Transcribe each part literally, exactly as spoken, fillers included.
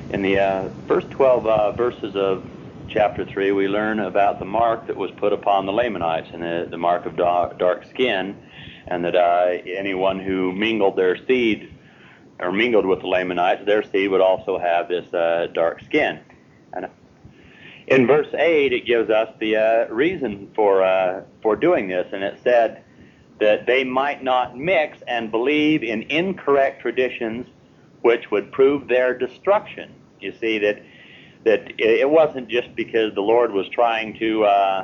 In the uh, first twelve uh, verses of chapter three, we learn about the mark that was put upon the Lamanites, and the, the mark of dark, dark skin, and that uh, anyone who mingled their seed, or mingled with the Lamanites, their seed would also have this uh, dark skin. And in verse eight, it gives us the uh, reason for uh, for doing this, and it said that they might not mix and believe in incorrect traditions which would prove their destruction. You see that that it wasn't just because the Lord was trying to uh,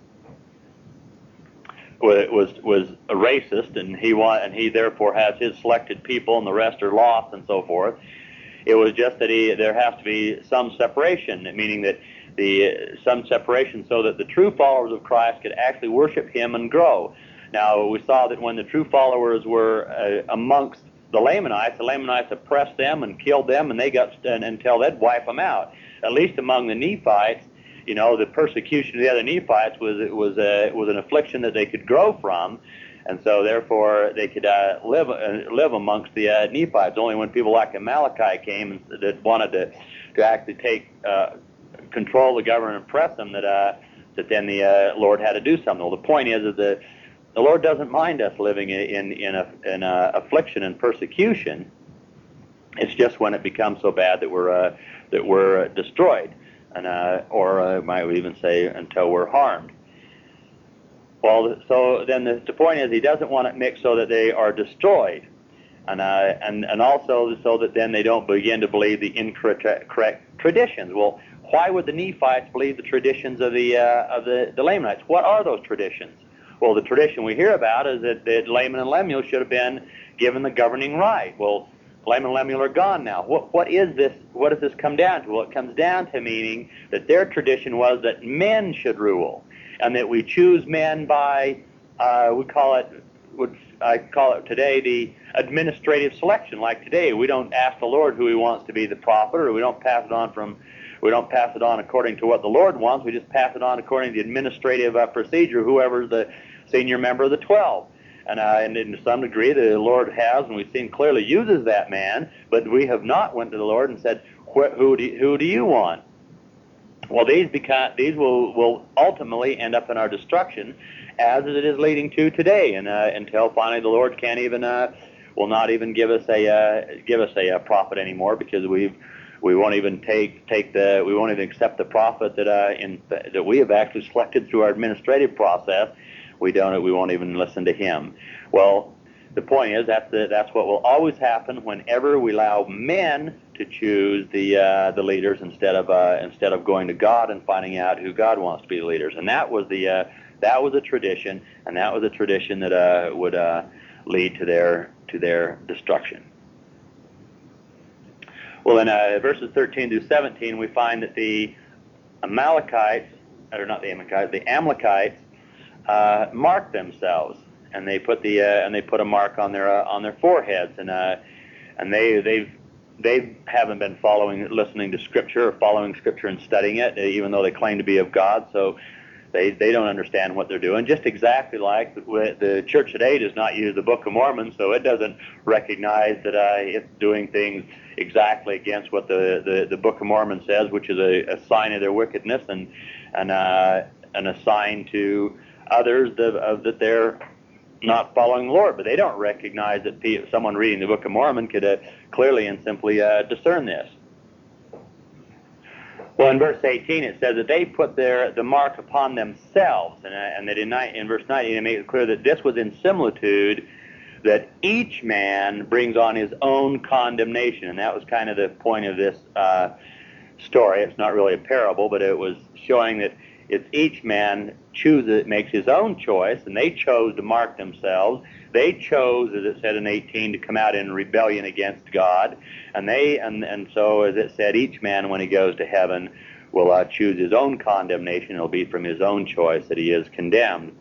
was was a racist, and he want and he therefore has his selected people, and the rest are lost, and so forth. It was just that he there has to be some separation, meaning that the some separation so that the true followers of Christ could actually worship Him and grow. Now we saw that when the true followers were uh, amongst the Lamanites, the Lamanites oppressed them and killed them, and they got and, until they'd wipe them out. At least among the Nephites, you know, the persecution of the other Nephites was was a was an affliction that they could grow from, and so therefore they could uh, live uh, live amongst the uh, Nephites. Only when people like Amalekite came and that wanted to to actually take uh, control the government and oppress them, that uh, that then the uh, Lord had to do something. Well, the point is that the the Lord doesn't mind us living in in in, a, in a affliction and persecution. It's just when it becomes so bad that we're uh, that we're destroyed, and uh, or uh, might we even say until we're harmed. Well, so then the, the point is He doesn't want it mixed so that they are destroyed, and uh, and and also so that then they don't begin to believe the incorrect correct traditions. Well, why would the Nephites believe the traditions of the uh, of the, the Lamanites? What are those traditions? Well, the tradition we hear about is that, that Laman and Lemuel should have been given the governing right. Well, Laman and Lemuel are gone now. What what is this? What does this come down to? Well, it comes down to meaning that their tradition was that men should rule, and that we choose men by uh, we call it would I call it today the administrative selection. Like today, we don't ask the Lord who He wants to be the prophet, or we don't pass it on from. We don't pass it on according to what the Lord wants. We just pass it on according to the administrative uh, procedure, whoever's the senior member of the twelve. And, uh, and in some degree, the Lord has, and we've seen clearly, uses that man, but we have not went to the Lord and said, who do you, who do you want? Well, these become, these will, will ultimately end up in our destruction, as it is leading to today, and uh, until finally the Lord can't even, uh, will not even give us a uh, give us a, a prophet anymore, because we've we won't even take take the we won't even accept the prophet that uh, in that we have actually selected through our administrative process. We don't. We won't even listen to him. Well, the point is that's the, that's what will always happen whenever we allow men to choose the uh, the leaders instead of uh, instead of going to God and finding out who God wants to be the leaders. And that was the uh, that was a tradition, and that was a tradition that uh, would uh, lead to their to their destruction. Well, in uh, verses thirteen through seventeen, we find that the Amalekites, or not the Amalekites, the Amalekites. Uh, mark themselves, and they put the uh, and they put a mark on their uh, on their foreheads, and uh, and they they've they haven't been following listening to Scripture or following Scripture and studying it, even though they claim to be of God. So they they don't understand what they're doing. Just exactly like the, the Church today does not use the Book of Mormon, so it doesn't recognize that uh, it's doing things exactly against what the, the, the Book of Mormon says, which is a, a sign of their wickedness and and uh, and a sign to others that, uh, that they're not following the Lord, but they don't recognize that pe- someone reading the Book of Mormon could uh, clearly and simply uh, discern this. Well, in verse eighteen, it says that they put their the mark upon themselves, and, uh, and that in, in verse nineteen, it makes it clear that this was in similitude, that each man brings on his own condemnation, and that was kind of the point of this uh, story. It's not really a parable, but it was showing that it's each man chooses, makes his own choice, and they chose to mark themselves. They chose, as it said in eighteen, to come out in rebellion against God, and they and and so, as it said, each man when he goes to heaven will uh, choose his own condemnation. It'll be from his own choice that he is condemned.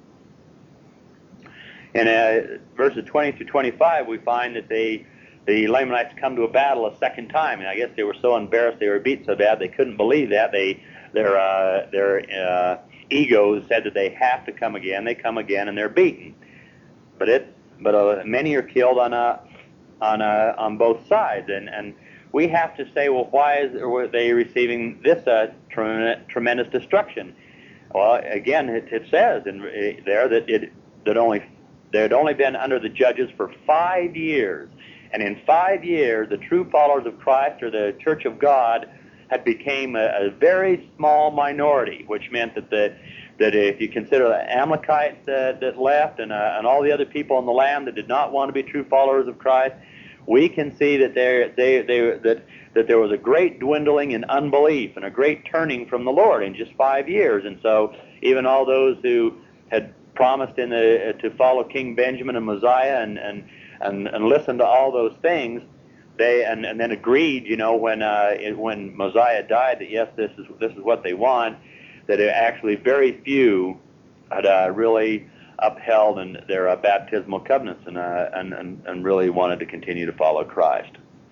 In uh, verses twenty through twenty-five, we find that they. The Lamanites come to a battle a second time, and I guess they were so embarrassed, they were beat so bad they couldn't believe that. They, their, uh, their uh, egos said that they have to come again. They come again, and they're beaten. But it, but uh, many are killed on uh, on uh, on both sides. And and we have to say, well, why is were they receiving this uh, tre- tremendous destruction? Well, again, it, it says in uh, there that it that only they had only been under the judges for five years, and in five years, the true followers of Christ, or the Church of God, had became a, a very small minority, which meant that the that if you consider the Amalekites uh, that left and uh, and all the other people in the land that did not want to be true followers of Christ, we can see that there they they that that there was a great dwindling in unbelief and a great turning from the Lord in just five years. And so even all those who had promised in the, uh, to follow King Benjamin and Mosiah and and and, and listen to all those things, they and, and then agreed, you know, when uh, it, when Mosiah died, that yes, this is this is what they want. That it actually very few had uh, really upheld in their uh, baptismal covenants and, uh, and and and really wanted to continue to follow Christ.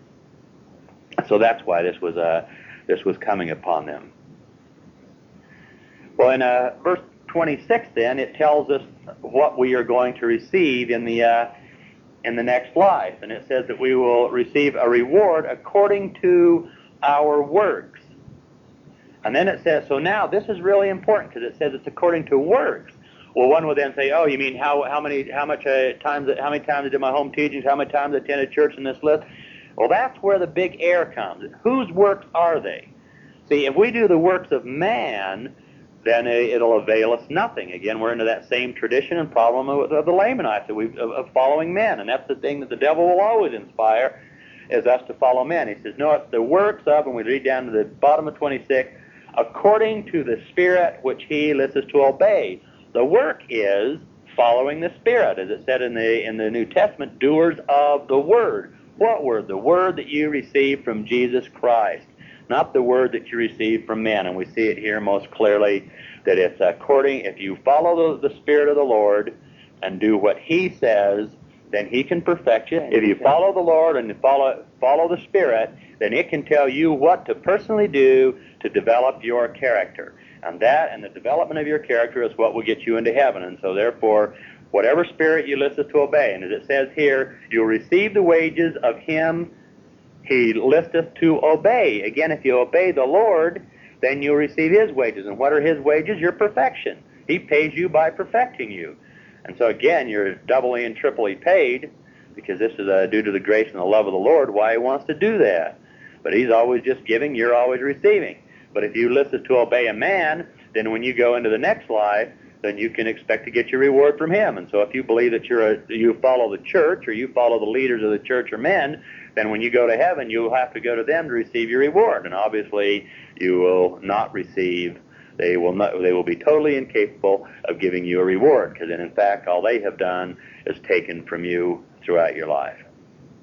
So that's why this was uh, this was coming upon them. Well, in uh, verse twenty-six, then it tells us what we are going to receive in the uh, in the next life, and it says that we will receive a reward according to our works. And then it says, so now this is really important because it says it's according to works. Well, one would then say, oh, you mean how how many how much uh, times how many times I did my home teachings, how many times I attended church in this list? Well, that's where the big error comes. Whose works are they? See, if we do the works of man, then it'll avail us nothing. Again, we're into that same tradition and problem of, of the Lamanites, of, of following men, and that's the thing that the devil will always inspire, is us to follow men. He says, no, it's the works of, and we read down to the bottom of twenty-six, according to the Spirit which he lists us to obey. The work is following the Spirit, as it said in the in the New Testament, doers of the Word. What Word? The Word that you received from Jesus Christ, not the Word that you received from men. And we see it here most clearly, that it's according, if you follow the, the Spirit of the Lord and do what He says, then He can perfect you. If you follow the Lord and follow follow the Spirit, then it can tell you what to personally do to develop your character. And that and the development of your character is what will get you into heaven. And so therefore, whatever spirit you list us to obey, and as it says here, you'll receive the wages of him he listeth to obey. Again, if you obey the Lord, then you'll receive his wages. And what are his wages? Your perfection. He pays you by perfecting you. And so again, you're doubly and triply paid, because this is uh, due to the grace and the love of the Lord, why he wants to do that. But he's always just giving, you're always receiving. But if you listen to obey a man, then when you go into the next life, then you can expect to get your reward from him. And so if you believe that you're a, you follow the church, or you follow the leaders of the church or men, then when you go to heaven, you'll have to go to them to receive your reward. And obviously, you will not receive, they will not, they will be totally incapable of giving you a reward, because then in fact, all they have done is taken from you throughout your life.